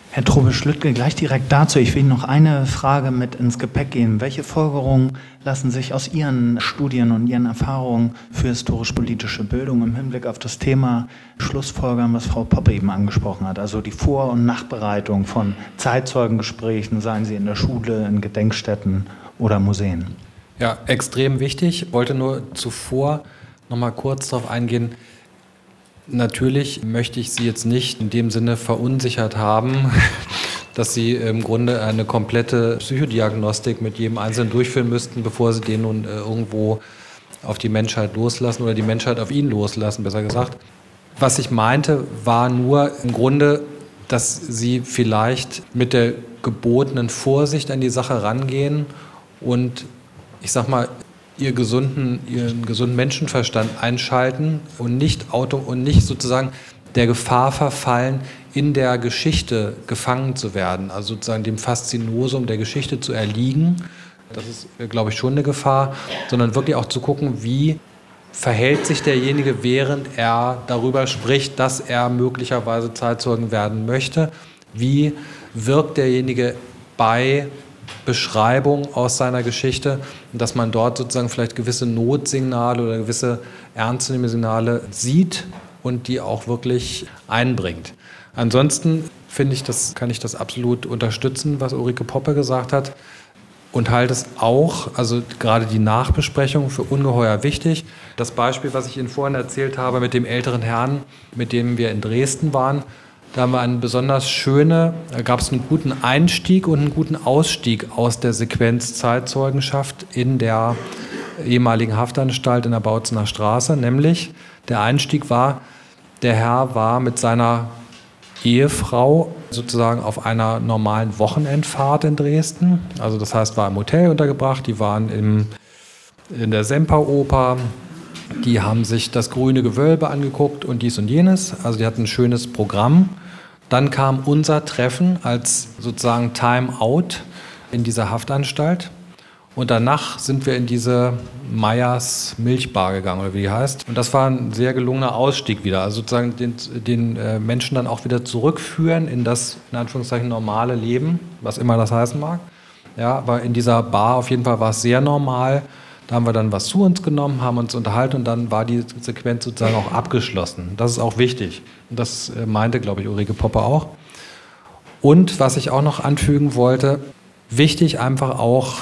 Herr Trubbe-Schlüttke, gleich direkt dazu. Ich will Ihnen noch eine Frage mit ins Gepäck geben. Welche Folgerungen lassen sich aus Ihren Studien und Ihren Erfahrungen für historisch-politische Bildung im Hinblick auf das Thema schlussfolgern, was Frau Poppe eben angesprochen hat? Also die Vor- und Nachbereitung von Zeitzeugengesprächen, seien sie in der Schule, in Gedenkstätten oder Museen. Ja, extrem wichtig. Ich wollte nur zuvor noch mal kurz darauf eingehen. Natürlich möchte ich Sie jetzt nicht in dem Sinne verunsichert haben, dass Sie im Grunde eine komplette Psychodiagnostik mit jedem Einzelnen durchführen müssten, bevor Sie den nun irgendwo auf die Menschheit loslassen oder die Menschheit auf ihn loslassen, besser gesagt. Was ich meinte, war nur im Grunde, dass Sie vielleicht mit der gebotenen Vorsicht an die Sache rangehen und, ich sag mal, Ihren gesunden Menschenverstand einschalten und nicht sozusagen der Gefahr verfallen, in der Geschichte gefangen zu werden, also sozusagen dem Faszinosum der Geschichte zu erliegen. Das ist, glaube ich, schon eine Gefahr, sondern wirklich auch zu gucken, wie verhält sich derjenige, während er darüber spricht, dass er möglicherweise Zeitzeugen werden möchte. Wie wirkt derjenige bei Beschreibung aus seiner Geschichte, dass man dort sozusagen vielleicht gewisse Notsignale oder gewisse ernstzunehmende Signale sieht und die auch wirklich einbringt. Ansonsten kann ich das absolut unterstützen, was Ulrike Poppe gesagt hat, und halte es auch, also gerade die Nachbesprechung, für ungeheuer wichtig. Das Beispiel, was ich Ihnen vorhin erzählt habe mit dem älteren Herrn, mit dem wir in Dresden waren, da haben wir da gab es einen guten Einstieg und einen guten Ausstieg aus der Sequenz Zeitzeugenschaft in der ehemaligen Haftanstalt in der Bautzener Straße. Nämlich, der Einstieg war, der Herr war mit seiner Ehefrau sozusagen auf einer normalen Wochenendfahrt in Dresden. Also das heißt, war im Hotel untergebracht, die waren in der Semperoper. Die haben sich das grüne Gewölbe angeguckt und dies und jenes. Also die hatten ein schönes Programm. Dann kam unser Treffen als sozusagen Time-out in dieser Haftanstalt. Und danach sind wir in diese Meyers Milchbar gegangen, oder wie die heißt. Und das war ein sehr gelungener Ausstieg wieder. Also sozusagen den Menschen dann auch wieder zurückführen in das, in Anführungszeichen, normale Leben, was immer das heißen mag. Ja, aber in dieser Bar auf jeden Fall war es sehr normal. Da haben wir dann was zu uns genommen, haben uns unterhalten und dann war die Sequenz sozusagen auch abgeschlossen. Das ist auch wichtig. Und das meinte, glaube ich, Ulrike Poppe auch. Und was ich auch noch anfügen wollte, wichtig einfach auch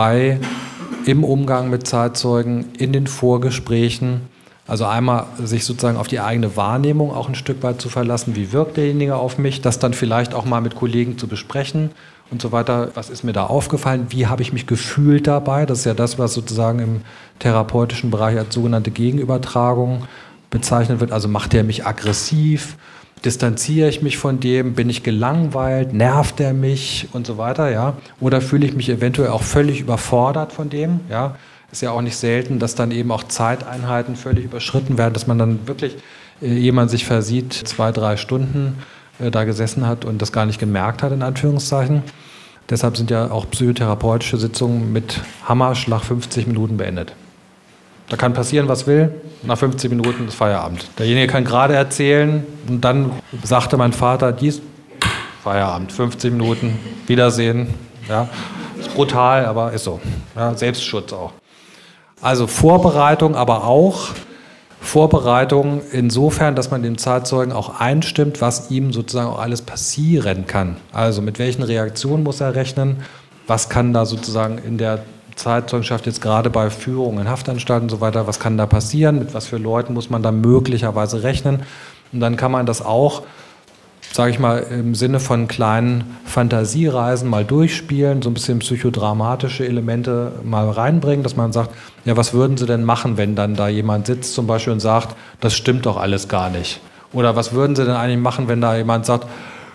im Umgang mit Zeitzeugen, in den Vorgesprächen, also einmal sich sozusagen auf die eigene Wahrnehmung auch ein Stück weit zu verlassen, wie wirkt derjenige auf mich, das dann vielleicht auch mal mit Kollegen zu besprechen und so weiter. Was ist mir da aufgefallen? Wie habe ich mich gefühlt dabei? Das ist ja das, was sozusagen im therapeutischen Bereich als sogenannte Gegenübertragung bezeichnet wird. Also macht der mich aggressiv? Distanziere ich mich von dem? Bin ich gelangweilt? Nervt er mich? Und so weiter, ja? Oder fühle ich mich eventuell auch völlig überfordert von dem, ja? Ist ja auch nicht selten, dass dann eben auch Zeiteinheiten völlig überschritten werden, dass man dann wirklich jemand sich versieht, 2-3 Stunden da gesessen hat und das gar nicht gemerkt hat, in Anführungszeichen. Deshalb sind ja auch psychotherapeutische Sitzungen mit Hammerschlag 50 Minuten beendet. Da kann passieren, was will. Nach 50 Minuten ist Feierabend. Derjenige kann gerade erzählen und dann sagte mein Vater, dies, Feierabend, 50 Minuten, Wiedersehen. Ja. Ist brutal, aber ist so. Ja, Selbstschutz auch. Also Vorbereitung, aber auch Vorbereitung insofern, dass man dem Zeitzeugen auch einstimmt, was ihm sozusagen auch alles passieren kann. Also mit welchen Reaktionen muss er rechnen, was kann da sozusagen in der Zeitzeugenschaft jetzt gerade bei Führung in Haftanstalten und so weiter, was kann da passieren, mit was für Leuten muss man da möglicherweise rechnen. Und dann kann man das auch, sage ich mal, im Sinne von kleinen Fantasiereisen mal durchspielen, so ein bisschen psychodramatische Elemente mal reinbringen, dass man sagt, ja, was würden Sie denn machen, wenn dann da jemand sitzt zum Beispiel und sagt, das stimmt doch alles gar nicht. Oder was würden Sie denn eigentlich machen, wenn da jemand sagt,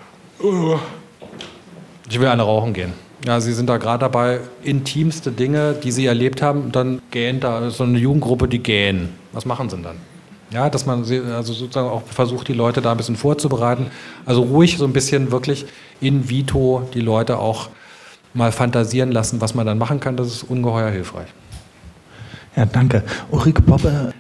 ich will eine rauchen gehen. Ja, Sie sind da gerade dabei, intimste Dinge, die Sie erlebt haben, dann gähnt da so eine Jugendgruppe, die gähnen. Was machen Sie denn dann? Ja, dass man also sozusagen auch versucht, die Leute da ein bisschen vorzubereiten. Also ruhig so ein bisschen wirklich in vitro die Leute auch mal fantasieren lassen, was man dann machen kann. Das ist ungeheuer hilfreich. Ja, danke. Ulrike Poppe,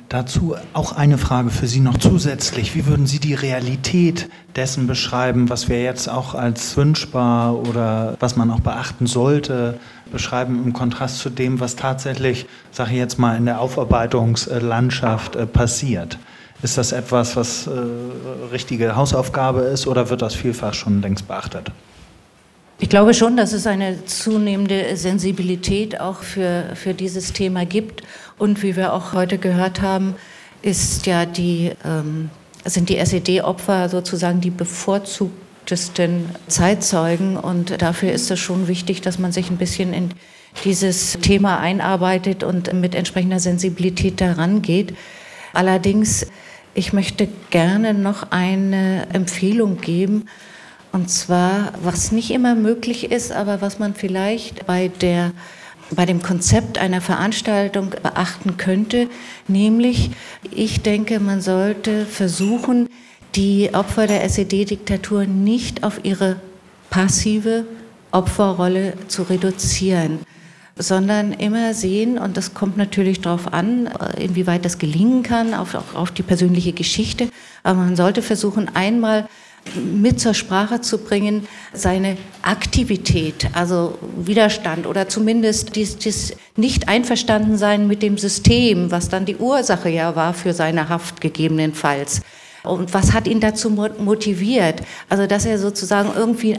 Dazu auch eine Frage für Sie noch zusätzlich. Wie würden Sie die Realität dessen beschreiben, was wir jetzt auch als wünschbar oder was man auch beachten sollte, beschreiben im Kontrast zu dem, was tatsächlich, sage ich jetzt mal, in der Aufarbeitungslandschaft passiert? Ist das etwas, was richtige Hausaufgabe ist oder wird das vielfach schon längst beachtet? Ich glaube schon, dass es eine zunehmende Sensibilität auch für dieses Thema gibt. Und wie wir auch heute gehört haben, sind die SED-Opfer sozusagen die bevorzugtesten Zeitzeugen. Und dafür ist es schon wichtig, dass man sich ein bisschen in dieses Thema einarbeitet und mit entsprechender Sensibilität daran geht. Allerdings, ich möchte gerne noch eine Empfehlung geben. Und zwar, was nicht immer möglich ist, aber was man vielleicht bei dem Konzept einer Veranstaltung beachten könnte, nämlich, ich denke, man sollte versuchen, die Opfer der SED-Diktatur nicht auf ihre passive Opferrolle zu reduzieren, sondern immer sehen, und das kommt natürlich darauf an, inwieweit das gelingen kann, auch auf die persönliche Geschichte, aber man sollte versuchen, einmal mit zur Sprache zu bringen, seine Aktivität, also Widerstand oder zumindest dies Nicht-Einverstanden-Sein mit dem System, was dann die Ursache ja war für seine Haft gegebenenfalls. Und was hat ihn dazu motiviert? Also, dass er sozusagen irgendwie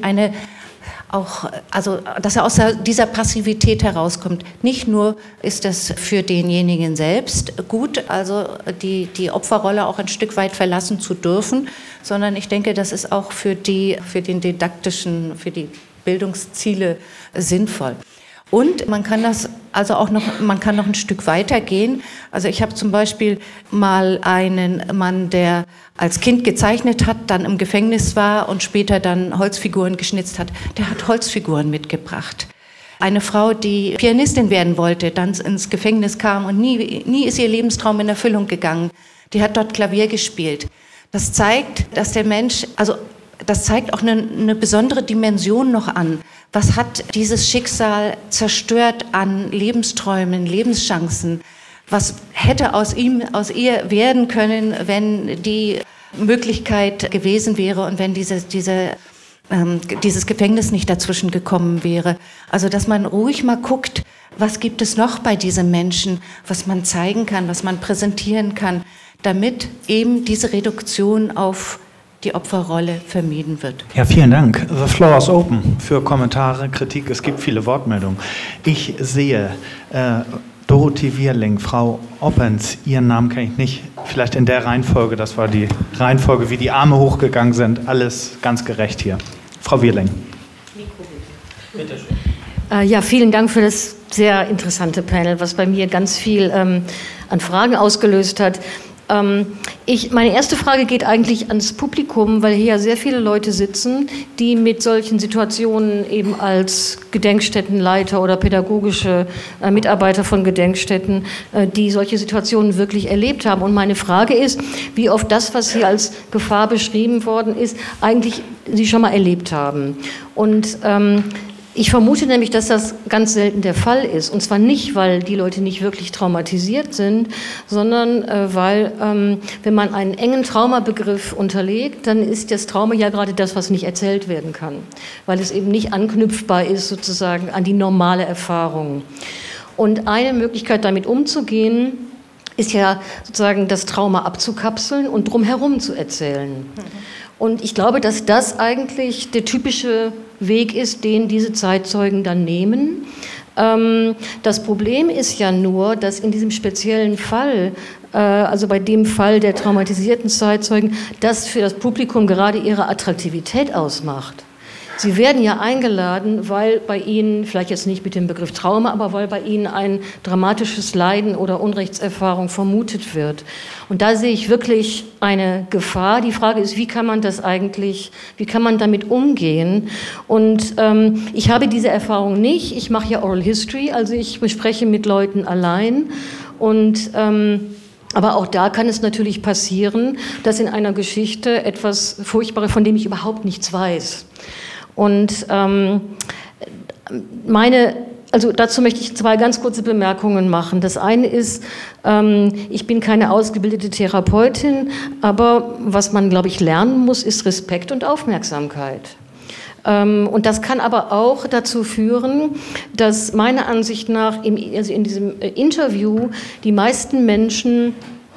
dass er aus dieser Passivität herauskommt. Nicht nur ist das für denjenigen selbst gut, also die Opferrolle auch ein Stück weit verlassen zu dürfen, sondern ich denke, das ist auch für die Bildungsziele sinnvoll. Und man kann noch ein Stück weiter gehen. Also ich habe zum Beispiel mal einen Mann, der als Kind gezeichnet hat, dann im Gefängnis war und später dann Holzfiguren geschnitzt hat. Der hat Holzfiguren mitgebracht. Eine Frau, die Pianistin werden wollte, dann ins Gefängnis kam und nie ist ihr Lebenstraum in Erfüllung gegangen. Die hat dort Klavier gespielt. Das zeigt, dass der Mensch, das zeigt auch eine besondere Dimension noch an. Was hat dieses Schicksal zerstört an Lebensträumen, Lebenschancen? Was hätte aus ihr werden können, wenn die Möglichkeit gewesen wäre und wenn dieses Gefängnis nicht dazwischen gekommen wäre? Also, dass man ruhig mal guckt, was gibt es noch bei diesem Menschen, was man zeigen kann, was man präsentieren kann, damit eben diese Reduktion auf die Opferrolle vermieden wird. Ja, vielen Dank. The floor is open für Kommentare, Kritik. Es gibt viele Wortmeldungen. Ich sehe Dorothee Wierling, Frau Oppens, Ihren Namen kenne ich nicht. Vielleicht in der Reihenfolge, das war die Reihenfolge, wie die Arme hochgegangen sind. Alles ganz gerecht hier. Frau Wierling. Bitte schön. Ja, vielen Dank für das sehr interessante Panel, was bei mir ganz viel an Fragen ausgelöst hat. Meine erste Frage geht eigentlich ans Publikum, weil hier ja sehr viele Leute sitzen, die mit solchen Situationen eben als Gedenkstättenleiter oder pädagogische Mitarbeiter von Gedenkstätten, die solche Situationen wirklich erlebt haben. Und meine Frage ist, wie oft das, was hier als Gefahr beschrieben worden ist, eigentlich Sie schon mal erlebt haben. Und ich vermute nämlich, dass das ganz selten der Fall ist. Und zwar nicht, weil die Leute nicht wirklich traumatisiert sind, sondern weil, wenn man einen engen Traumabegriff unterlegt, dann ist das Trauma ja gerade das, was nicht erzählt werden kann. Weil es eben nicht anknüpfbar ist sozusagen an die normale Erfahrung. Und eine Möglichkeit, damit umzugehen, ist ja sozusagen das Trauma abzukapseln und drumherum zu erzählen. Und ich glaube, dass das eigentlich der typische Weg ist, den diese Zeitzeugen dann nehmen. Das Problem ist ja nur, dass in diesem speziellen Fall, also bei dem Fall der traumatisierten Zeitzeugen, das für das Publikum gerade ihre Attraktivität ausmacht. Sie werden ja eingeladen, weil bei Ihnen, vielleicht jetzt nicht mit dem Begriff Trauma, aber weil bei Ihnen ein dramatisches Leiden oder Unrechtserfahrung vermutet wird. Und da sehe ich wirklich eine Gefahr. Die Frage ist, wie kann man damit umgehen? Und ich habe diese Erfahrung nicht. Ich mache ja Oral History, also ich bespreche mit Leuten allein. Und aber auch da kann es natürlich passieren, dass in einer Geschichte etwas Furchtbares, von dem ich überhaupt nichts weiß. Und meine Also dazu möchte ich 2 ganz kurze Bemerkungen machen. Das eine ist, ich bin keine ausgebildete Therapeutin, aber was man, glaube ich, lernen muss, ist Respekt und Aufmerksamkeit. Und das kann aber auch dazu führen, dass meiner Ansicht nach in diesem Interview die meisten Menschen,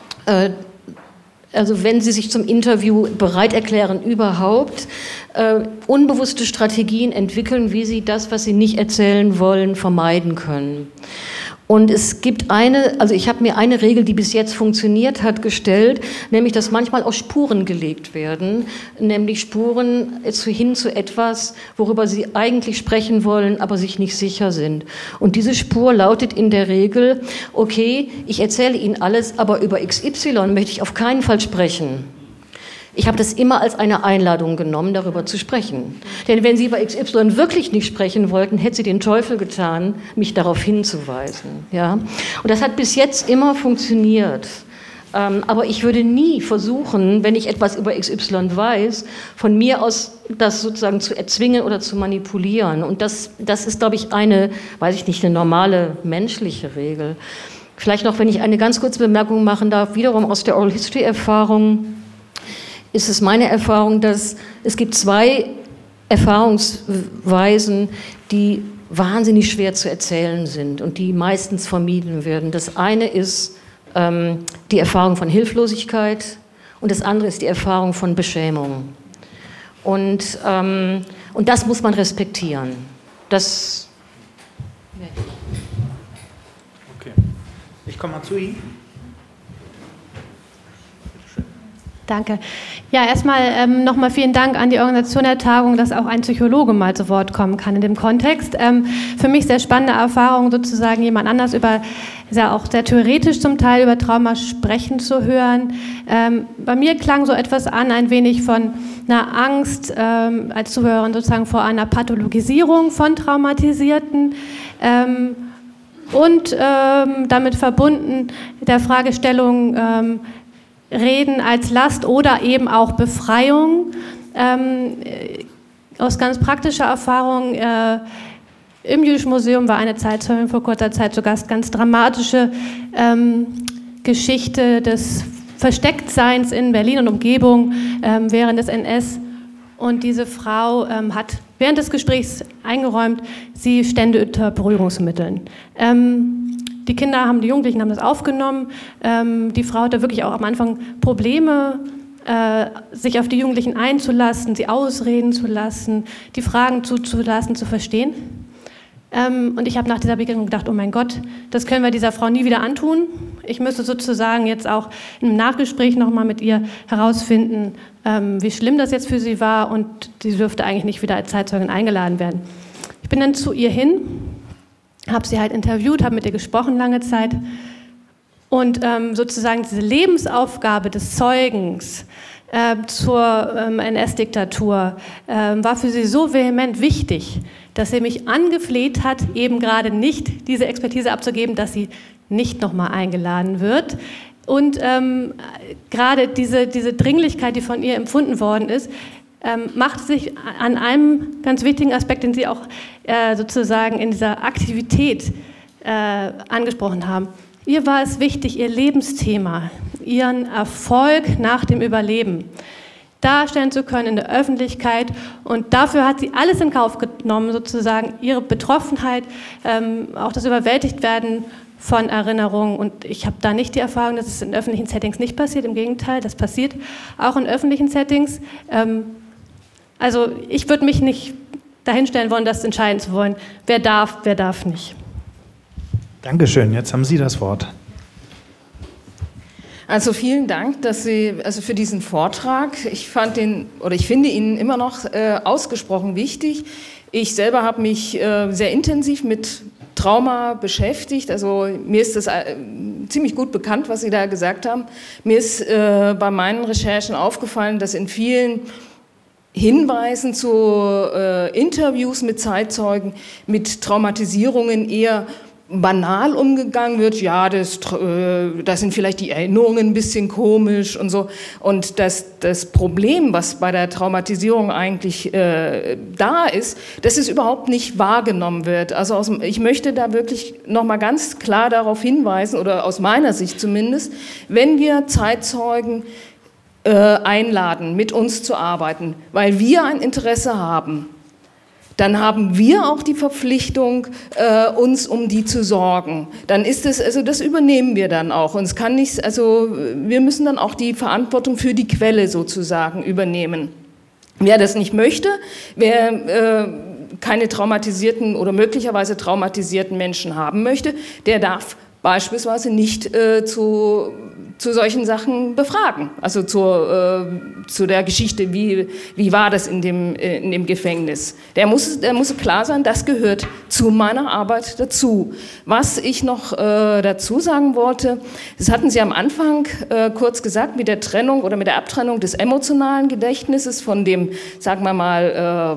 also wenn sie sich zum Interview bereit erklären überhaupt, unbewusste Strategien entwickeln, wie sie das, was sie nicht erzählen wollen, vermeiden können. Und es gibt ich habe mir eine Regel, die bis jetzt funktioniert hat, gestellt, nämlich, dass manchmal auch Spuren gelegt werden, nämlich Spuren hin zu etwas, worüber sie eigentlich sprechen wollen, aber sich nicht sicher sind. Und diese Spur lautet in der Regel, okay, ich erzähle Ihnen alles, aber über XY möchte ich auf keinen Fall sprechen. Ich habe das immer als eine Einladung genommen, darüber zu sprechen. Denn wenn Sie über XY wirklich nicht sprechen wollten, hätte sie den Teufel getan, mich darauf hinzuweisen. Ja? Und das hat bis jetzt immer funktioniert. Aber ich würde nie versuchen, wenn ich etwas über XY weiß, von mir aus das sozusagen zu erzwingen oder zu manipulieren. Und das ist, glaube ich, eine normale menschliche Regel. Vielleicht noch, wenn ich eine ganz kurze Bemerkung machen darf, wiederum aus der Oral History Erfahrung, ist es meine Erfahrung, dass es gibt 2 Erfahrungsweisen, die wahnsinnig schwer zu erzählen sind und die meistens vermieden werden. Das eine ist die Erfahrung von Hilflosigkeit und das andere ist die Erfahrung von Beschämung. Und das muss man respektieren. Das Okay. Ich komme mal zu Ihnen. Danke. Ja, erstmal nochmal vielen Dank an die Organisation der Tagung, dass auch ein Psychologe mal zu Wort kommen kann in dem Kontext. Für mich sehr spannende Erfahrung, sozusagen jemand anders auch sehr theoretisch zum Teil über Trauma sprechen zu hören. Bei mir klang so etwas an, ein wenig von einer Angst als Zuhörerin sozusagen vor einer Pathologisierung von Traumatisierten. Und damit verbunden der Fragestellung, Reden als Last oder eben auch Befreiung. Aus ganz praktischer Erfahrung, im Jüdischen Museum war eine Zeitzeugin vor kurzer Zeit zu Gast, ganz dramatische Geschichte des Verstecktseins in Berlin und Umgebung während des NS. Und diese Frau hat während des Gesprächs eingeräumt, sie stände unter Beruhigungsmitteln. Die Jugendlichen haben das aufgenommen. Die Frau hatte wirklich auch am Anfang Probleme, sich auf die Jugendlichen einzulassen, sie ausreden zu lassen, die Fragen zuzulassen, zu verstehen. Und ich habe nach dieser Begegnung gedacht, oh mein Gott, das können wir dieser Frau nie wieder antun. Ich müsste sozusagen jetzt auch im Nachgespräch nochmal mit ihr herausfinden, wie schlimm das jetzt für sie war, und sie dürfte eigentlich nicht wieder als Zeitzeugin eingeladen werden. Ich bin dann zu ihr hin, habe sie halt interviewt, habe mit ihr gesprochen lange Zeit, und sozusagen diese Lebensaufgabe des Zeugens zur NS-Diktatur war für sie so vehement wichtig, dass sie mich angefleht hat, eben gerade nicht diese Expertise abzugeben, dass sie nicht nochmal eingeladen wird. Und gerade diese Dringlichkeit, die von ihr empfunden worden ist, macht sich an einem ganz wichtigen Aspekt, den Sie auch sozusagen in dieser Aktivität angesprochen haben. Ihr war es wichtig, ihr Lebensthema, ihren Erfolg nach dem Überleben darstellen zu können in der Öffentlichkeit, und dafür hat sie alles in Kauf genommen, sozusagen ihre Betroffenheit, auch das Überwältigtwerden von Erinnerungen. Und ich habe da nicht die Erfahrung, dass es in öffentlichen Settings nicht passiert, im Gegenteil, das passiert auch in öffentlichen Settings. Also ich würde mich nicht dahinstellen wollen, das entscheiden zu wollen, wer darf nicht. Dankeschön, jetzt haben Sie das Wort. Also vielen Dank, für diesen Vortrag. Ich finde ihn immer noch ausgesprochen wichtig. Ich selber habe mich sehr intensiv mit Trauma beschäftigt. Also mir ist das ziemlich gut bekannt, was Sie da gesagt haben. Mir ist bei meinen Recherchen aufgefallen, dass in vielen Hinweisen zu Interviews mit Zeitzeugen mit Traumatisierungen eher banal umgegangen wird, ja, das sind vielleicht die Erinnerungen ein bisschen komisch und so. Und das Problem, was bei der Traumatisierung eigentlich da ist, dass es überhaupt nicht wahrgenommen wird. Also ich möchte da wirklich nochmal ganz klar darauf hinweisen, oder aus meiner Sicht zumindest, wenn wir Zeitzeugen einladen, mit uns zu arbeiten, weil wir ein Interesse haben, dann haben wir auch die Verpflichtung, uns um die zu sorgen. Dann ist es, also das übernehmen wir dann auch. Und es kann nicht, also wir müssen dann auch die Verantwortung für die Quelle sozusagen übernehmen. Wer das nicht möchte, wer keine traumatisierten oder möglicherweise traumatisierten Menschen haben möchte, der darf beispielsweise nicht zu solchen Sachen befragen. Also zu der Geschichte, wie war das in dem Gefängnis. Der muss klar sein, das gehört zu meiner Arbeit dazu. Was ich noch dazu sagen wollte, das hatten Sie am Anfang kurz gesagt, mit der Trennung oder mit der Abtrennung des emotionalen Gedächtnisses von dem, sagen wir mal,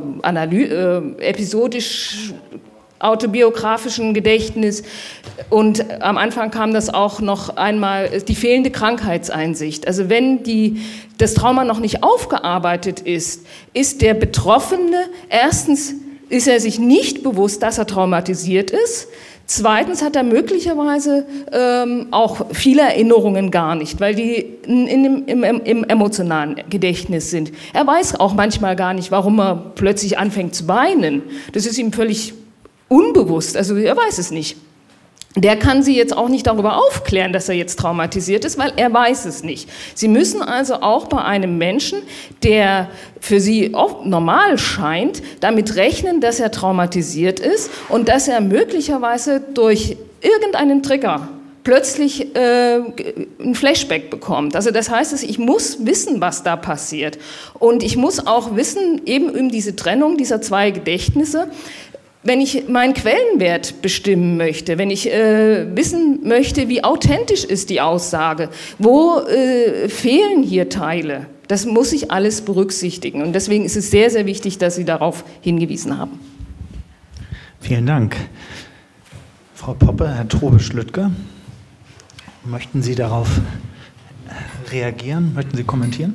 episodisch autobiografischen Gedächtnis, und am Anfang kam das auch noch einmal, die fehlende Krankheitseinsicht. Also wenn das Trauma noch nicht aufgearbeitet ist der Betroffene, erstens ist er sich nicht bewusst, dass er traumatisiert ist, zweitens hat er möglicherweise auch viele Erinnerungen gar nicht, weil die im emotionalen Gedächtnis sind. Er weiß auch manchmal gar nicht, warum er plötzlich anfängt zu weinen. Das ist ihm völlig unbewusst, also er weiß es nicht. Der kann Sie jetzt auch nicht darüber aufklären, dass er jetzt traumatisiert ist, weil er weiß es nicht. Sie müssen also auch bei einem Menschen, der für Sie oft normal scheint, damit rechnen, dass er traumatisiert ist und dass er möglicherweise durch irgendeinen Trigger plötzlich ein Flashback bekommt. Also das heißt, ich muss wissen, was da passiert. Und ich muss auch wissen, eben um diese Trennung dieser zwei Gedächtnisse, wenn ich meinen Quellenwert bestimmen möchte, wenn ich wissen möchte, wie authentisch ist die Aussage, wo fehlen hier Teile, das muss ich alles berücksichtigen. Und deswegen ist es sehr, sehr wichtig, dass Sie darauf hingewiesen haben. Vielen Dank. Frau Poppe, Herr Trobe-Schlüttke, möchten Sie darauf reagieren? Möchten Sie kommentieren?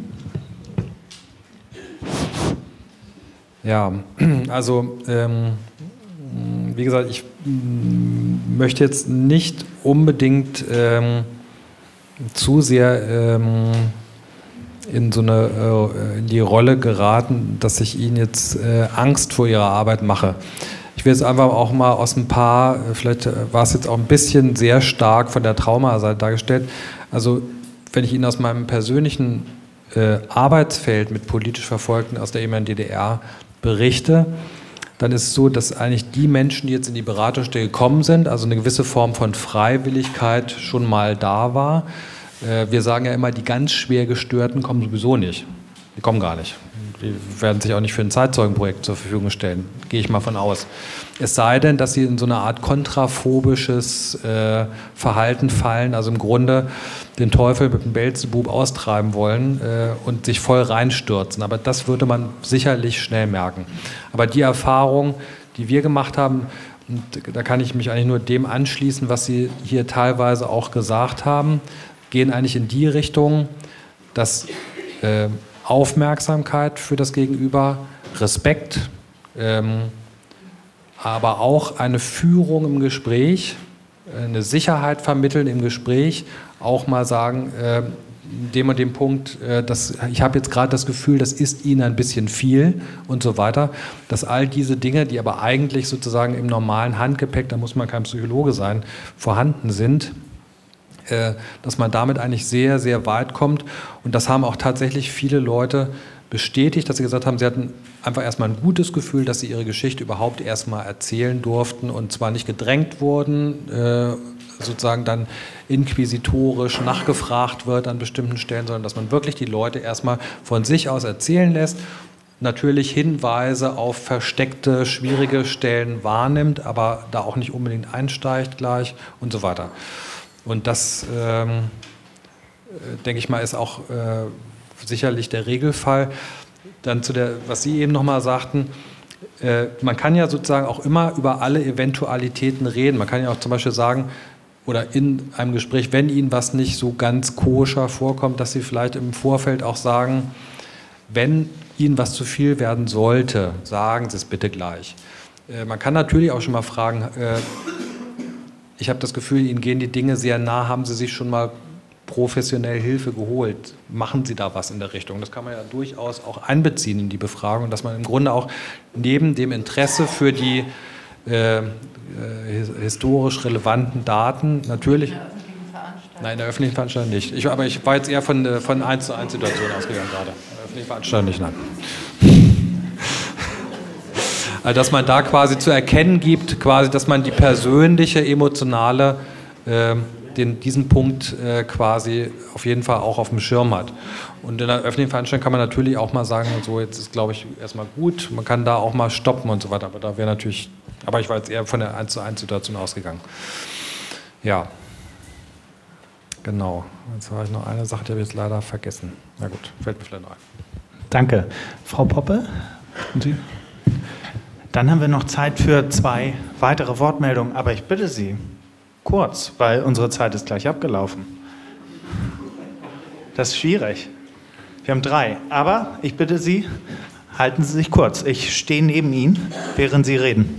Ja, also wie gesagt, ich möchte jetzt nicht unbedingt zu sehr in die Rolle geraten, dass ich Ihnen jetzt Angst vor Ihrer Arbeit mache. Ich will jetzt einfach auch mal aus ein paar, vielleicht war es jetzt auch ein bisschen sehr stark von der Traumaseite dargestellt. Also wenn ich Ihnen aus meinem persönlichen Arbeitsfeld mit politisch Verfolgten aus der ehemaligen DDR berichte, dann ist es so, dass eigentlich die Menschen, die jetzt in die Beratungsstelle gekommen sind, also eine gewisse Form von Freiwilligkeit schon mal da war. Wir sagen ja immer, die ganz schwer Gestörten kommen sowieso nicht. Die kommen gar nicht. Die werden sich auch nicht für ein Zeitzeugenprojekt zur Verfügung stellen, gehe ich mal von aus. Es sei denn, dass sie in so eine Art kontraphobisches Verhalten fallen, also im Grunde den Teufel mit dem Beelzebub austreiben wollen und sich voll reinstürzen. Aber das würde man sicherlich schnell merken. Aber die Erfahrung, die wir gemacht haben, und da kann ich mich eigentlich nur dem anschließen, was Sie hier teilweise auch gesagt haben, gehen eigentlich in die Richtung, dass Aufmerksamkeit für das Gegenüber, Respekt, aber auch eine Führung im Gespräch, eine Sicherheit vermitteln im Gespräch, auch mal sagen, dem und dem Punkt, ich habe jetzt gerade das Gefühl, das ist Ihnen ein bisschen viel und so weiter, dass all diese Dinge, die aber eigentlich sozusagen im normalen Handgepäck, da muss man kein Psychologe sein, vorhanden sind, dass man damit eigentlich sehr, sehr weit kommt. Und das haben auch tatsächlich viele Leute bestätigt, dass sie gesagt haben, sie hatten einfach erstmal ein gutes Gefühl, dass sie ihre Geschichte überhaupt erstmal erzählen durften und zwar nicht gedrängt wurden, sozusagen dann inquisitorisch nachgefragt wird an bestimmten Stellen, sondern dass man wirklich die Leute erstmal von sich aus erzählen lässt, natürlich Hinweise auf versteckte, schwierige Stellen wahrnimmt, aber da auch nicht unbedingt einsteigt gleich und so weiter. Und das, denke ich mal, ist auch sicherlich der Regelfall. Dann zu der, was Sie eben nochmal sagten, man kann ja sozusagen auch immer über alle Eventualitäten reden. Man kann ja auch zum Beispiel sagen, oder in einem Gespräch, wenn Ihnen was nicht so ganz koscher vorkommt, dass Sie vielleicht im Vorfeld auch sagen, wenn Ihnen was zu viel werden sollte, sagen Sie es bitte gleich. Man kann natürlich auch schon mal fragen, ich habe das Gefühl, Ihnen gehen die Dinge sehr nah, haben Sie sich schon mal professionell Hilfe geholt? Machen Sie da was in der Richtung? Das kann man ja durchaus auch einbeziehen in die Befragung, dass man im Grunde auch neben dem Interesse für die historisch relevanten Daten natürlich... Nein, in der öffentlichen Veranstaltung nicht. Aber ich war jetzt eher von 1:1 Situationen ausgegangen gerade. In der öffentlichen Veranstaltung nicht, nein. Also, dass man da quasi zu erkennen gibt, quasi, dass man die persönliche, emotionale, diesen Punkt quasi auf jeden Fall auch auf dem Schirm hat. Und in der öffentlichen Veranstaltung kann man natürlich auch mal sagen, so jetzt ist, glaube ich, erstmal gut, man kann da auch mal stoppen und so weiter. Aber da wäre natürlich, aber ich war jetzt eher von der 1:1 Situation ausgegangen. Ja. Genau. Jetzt habe ich noch eine Sache, die habe ich jetzt leider vergessen. Na gut, fällt mir vielleicht noch ein. Danke. Frau Poppe? Und Sie? Dann haben wir noch Zeit für 2 weitere Wortmeldungen, aber ich bitte Sie, kurz, weil unsere Zeit ist gleich abgelaufen. Das ist schwierig. Wir haben 3, aber ich bitte Sie, halten Sie sich kurz. Ich stehe neben Ihnen, während Sie reden.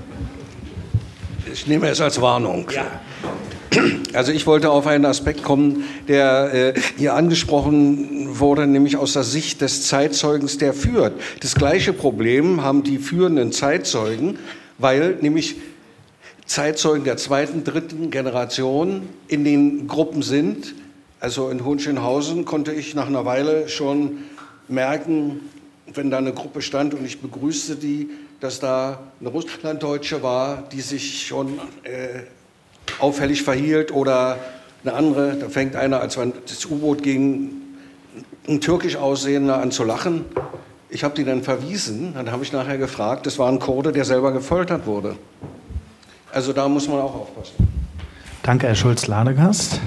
Ich nehme es als Warnung. Ja. Also ich wollte auf einen Aspekt kommen, der hier angesprochen wurde, nämlich aus der Sicht des Zeitzeugens, der führt. Das gleiche Problem haben die führenden Zeitzeugen, weil nämlich Zeitzeugen der 2., 3. Generation in den Gruppen sind. Also in Hohenschönhausen konnte ich nach einer Weile schon merken, wenn da eine Gruppe stand und ich begrüßte die, dass da eine Russlanddeutsche war, die sich schon auffällig verhielt, oder eine andere, da fängt einer, als das U-Boot ging, ein türkisch Aussehender an zu lachen. Ich habe die dann verwiesen, dann habe ich nachher gefragt, das war ein Kurde, der selber gefoltert wurde. Also da muss man auch aufpassen. Danke, Herr Schulz-Ladegast.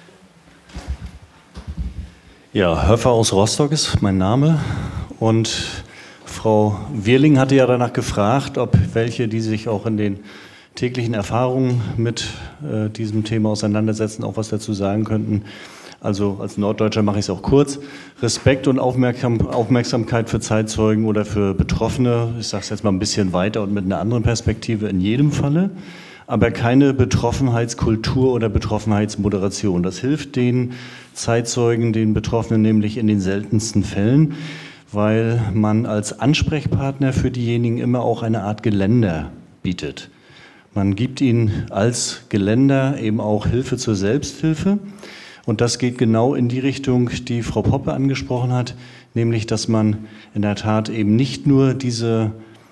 Ja, Höffer aus Rostock ist mein Name, und Frau Wirling hatte ja danach gefragt, ob welche, die sich auch in den täglichen Erfahrungen mit diesem Thema auseinandersetzen, auch was dazu sagen könnten. Also als Norddeutscher mache ich es auch kurz. Respekt und Aufmerksamkeit für Zeitzeugen oder für Betroffene, ich sage es jetzt mal ein bisschen weiter und mit einer anderen Perspektive in jedem Falle, aber keine Betroffenheitskultur oder Betroffenheitsmoderation. Das hilft den Zeitzeugen, den Betroffenen nämlich in den seltensten Fällen, weil man als Ansprechpartner für diejenigen immer auch eine Art Geländer bietet. Man gibt ihnen als Geländer eben auch Hilfe zur Selbsthilfe. Und das geht genau in die Richtung, die Frau Poppe angesprochen hat, nämlich, dass man in der Tat eben nicht nur diese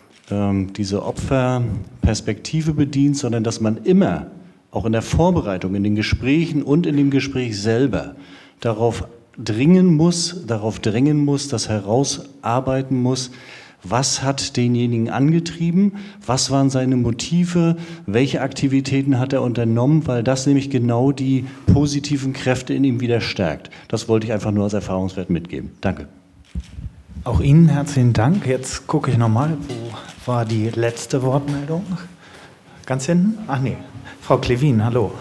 Opferperspektive bedient, sondern dass man immer, auch in der Vorbereitung, in den Gesprächen und in dem Gespräch selber, darauf drängen muss, das herausarbeiten muss, was hat denjenigen angetrieben, was waren seine Motive, welche Aktivitäten hat er unternommen, weil das nämlich genau die positiven Kräfte in ihm wieder stärkt. Das wollte ich einfach nur als Erfahrungswert mitgeben. Danke. Auch Ihnen herzlichen Dank. Jetzt gucke ich nochmal, wo war die letzte Wortmeldung? Ganz hinten? Ach nee, Frau Klevin, hallo.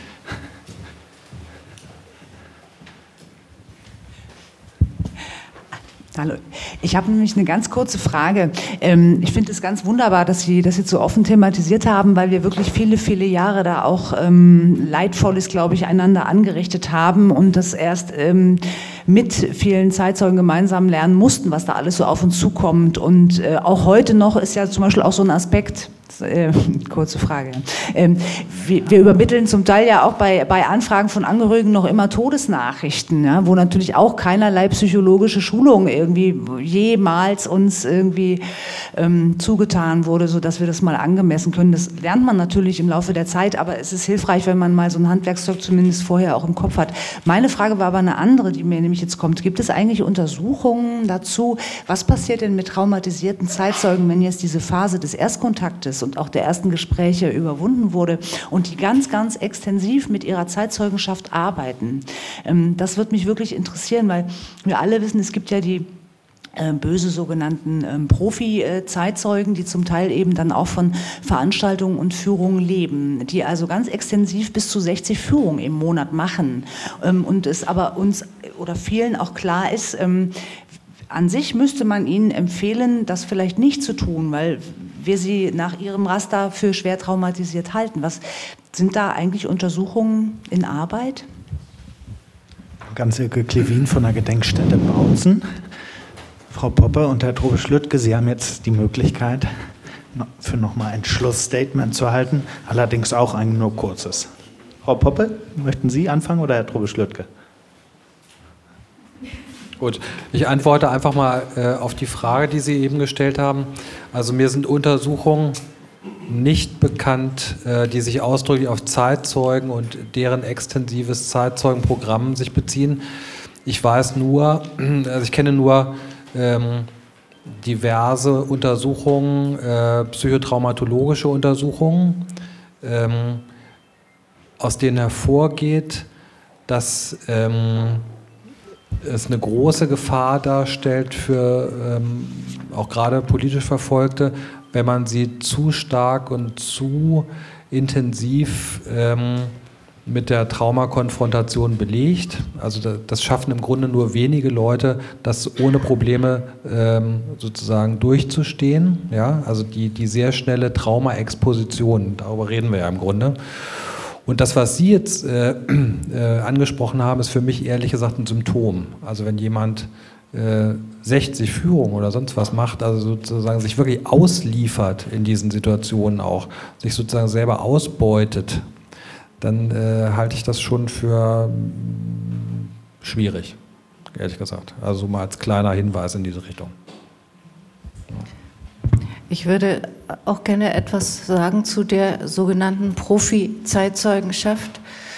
Hallo. Ich habe nämlich eine ganz kurze Frage. Ich finde es ganz wunderbar, dass Sie das jetzt so offen thematisiert haben, weil wir wirklich viele, viele Jahre da auch Leidvolles, glaube ich, einander angerichtet haben und das erst mit vielen Zeitzeugen gemeinsam lernen mussten, was da alles so auf uns zukommt. Und auch heute noch ist ja zum Beispiel auch so ein Aspekt, kurze Frage. Wir übermitteln zum Teil ja auch bei Anfragen von Angehörigen noch immer Todesnachrichten, ja, wo natürlich auch keinerlei psychologische Schulung irgendwie jemals uns irgendwie zugetan wurde, sodass wir das mal angemessen können. Das lernt man natürlich im Laufe der Zeit, aber es ist hilfreich, wenn man mal so ein Handwerkszeug zumindest vorher auch im Kopf hat. Meine Frage war aber eine andere, die mir nämlich jetzt kommt. Gibt es eigentlich Untersuchungen dazu, was passiert denn mit traumatisierten Zeitzeugen, wenn jetzt diese Phase des Erstkontaktes und auch der ersten Gespräche überwunden wurde und die ganz, ganz extensiv mit ihrer Zeitzeugenschaft arbeiten? Das wird mich wirklich interessieren, weil wir alle wissen, es gibt ja die böse sogenannten Profi-Zeitzeugen, die zum Teil eben dann auch von Veranstaltungen und Führungen leben, die also ganz extensiv bis zu 60 Führungen im Monat machen. Und es aber uns oder vielen auch klar ist, an sich müsste man ihnen empfehlen, das vielleicht nicht zu tun, weil wir sie nach ihrem Raster für schwer traumatisiert halten. Was sind da eigentlich Untersuchungen in Arbeit? Ganz Ilke Klevin von der Gedenkstätte Bautzen. Frau Poppe und Herr Drobisch-Lüttke, Sie haben jetzt die Möglichkeit, für nochmal ein Schlussstatement zu halten, allerdings auch ein nur kurzes. Frau Poppe, möchten Sie anfangen oder Herr Drobisch-Lüttke? Gut, ich antworte einfach mal auf die Frage, die Sie eben gestellt haben. Also mir sind Untersuchungen nicht bekannt, die sich ausdrücklich auf Zeitzeugen und deren extensives Zeitzeugenprogramm sich beziehen. Ich weiß nur, also ich kenne nur diverse Untersuchungen, psychotraumatologische Untersuchungen, aus denen hervorgeht, dass es eine große Gefahr darstellt für auch gerade politisch Verfolgte, wenn man sie zu stark und zu intensiv mit der Traumakonfrontation belegt. Also das schaffen im Grunde nur wenige Leute, das ohne Probleme sozusagen durchzustehen. Ja? Also die sehr schnelle Traumaexposition, darüber reden wir ja im Grunde. Und das, was Sie jetzt angesprochen haben, ist für mich ehrlich gesagt ein Symptom. Also wenn jemand 60 Führungen oder sonst was macht, also sozusagen sich wirklich ausliefert in diesen Situationen auch, sich sozusagen selber ausbeutet, dann halte ich das schon für schwierig, ehrlich gesagt. Also mal als kleiner Hinweis in diese Richtung. Ich würde auch gerne etwas sagen zu der sogenannten Profi-Zeitzeugenschaft,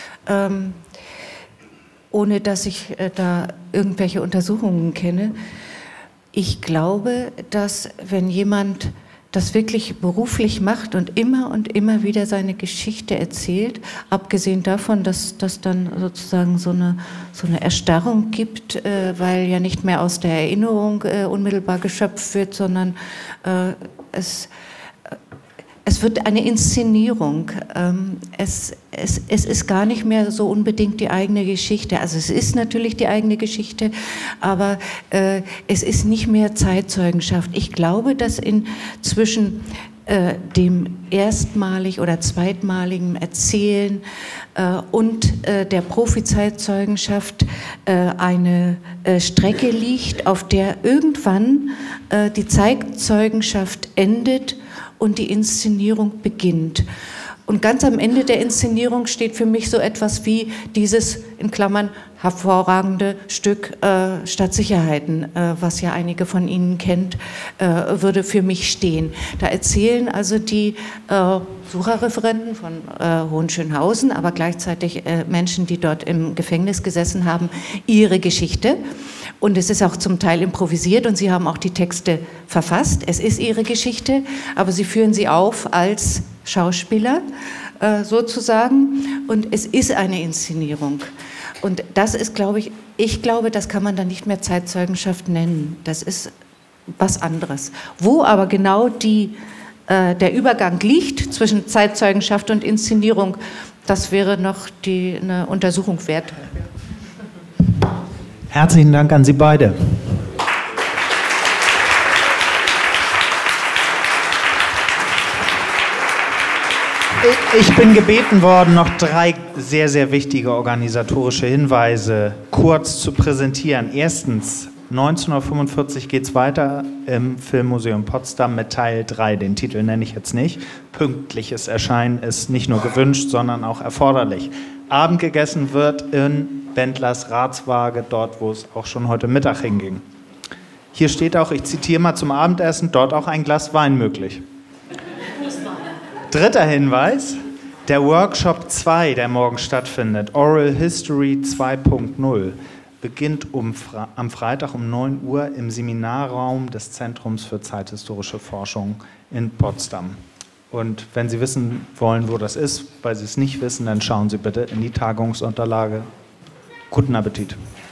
ohne dass ich da irgendwelche Untersuchungen kenne. Ich glaube, dass wenn jemand das wirklich beruflich macht und immer wieder seine Geschichte erzählt, abgesehen davon, dass das dann sozusagen so eine Erstarrung gibt, weil ja nicht mehr aus der Erinnerung unmittelbar geschöpft wird, sondern es wird eine Inszenierung. Es ist gar nicht mehr so unbedingt die eigene Geschichte. Also es ist natürlich die eigene Geschichte, aber es ist nicht mehr Zeitzeugenschaft. Ich glaube, dass zwischen dem erstmalig oder zweitmaligen Erzählen und der Profi-Zeitzeugenschaft eine Strecke liegt, auf der irgendwann die Zeitzeugenschaft endet und die Inszenierung beginnt. Und ganz am Ende der Inszenierung steht für mich so etwas wie dieses, in Klammern, hervorragende Stück Stadtsicherheiten, was ja einige von Ihnen kennt, würde für mich stehen. Da erzählen also die Sucherreferenten von Hohenschönhausen, aber gleichzeitig Menschen, die dort im Gefängnis gesessen haben, ihre Geschichte. Und es ist auch zum Teil improvisiert und sie haben auch die Texte verfasst. Es ist ihre Geschichte, aber sie führen sie auf als Schauspieler sozusagen. Und es ist eine Inszenierung. Und das ist, glaube ich glaube, das kann man dann nicht mehr Zeitzeugenschaft nennen. Das ist was anderes. Wo aber genau der Übergang liegt zwischen Zeitzeugenschaft und Inszenierung, das wäre noch eine Untersuchung wert. Herzlichen Dank an Sie beide. Ich bin gebeten worden, noch 3 sehr, sehr wichtige organisatorische Hinweise kurz zu präsentieren. Erstens, 19:45 geht es weiter im Filmmuseum Potsdam mit Teil 3. Den Titel nenne ich jetzt nicht. Pünktliches Erscheinen ist nicht nur gewünscht, sondern auch erforderlich. Abend gegessen wird in Bendlers Ratswaage, dort, wo es auch schon heute Mittag hinging. Hier steht auch, ich zitiere mal, zum Abendessen, dort auch ein Glas Wein möglich. Dritter Hinweis, der Workshop 2, der morgen stattfindet, Oral History 2.0, beginnt am Freitag um 9 Uhr im Seminarraum des Zentrums für zeithistorische Forschung in Potsdam. Und wenn Sie wissen wollen, wo das ist, weil Sie es nicht wissen, dann schauen Sie bitte in die Tagungsunterlage. Guten Appetit.